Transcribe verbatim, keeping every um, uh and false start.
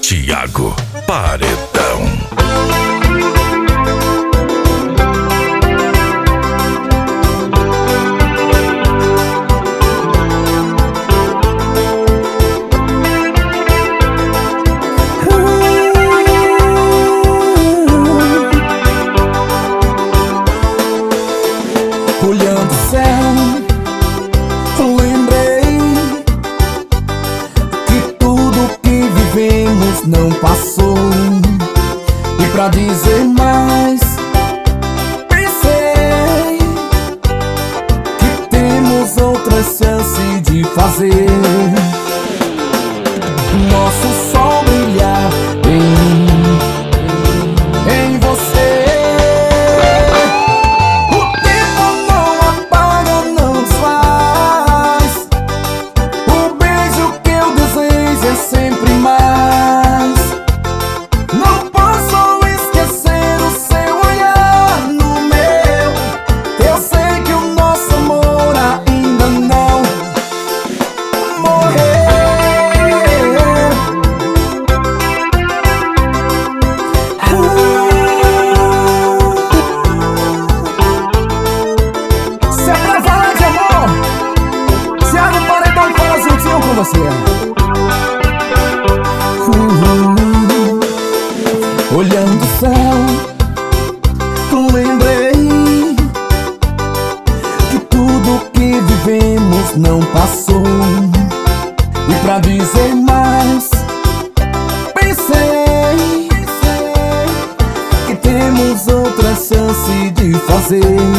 Thiago Paredão. Olhando o céu, lembrei que tudo que vivemos não passou. E pra dizer mais, pensei que temos outra chance de fazer nosso sol brilhar em mim, em você. Sempre mais. Não posso esquecer o seu olhar no meu. Eu sei que o nosso amor ainda não morreu. uh. Se é pra falar de amor, Thiago Paredão fala juntinho com você. Olhando o céu, lembrei que tudo que vivemos não passou. E pra dizer mais, pensei que temos outra chance de fazer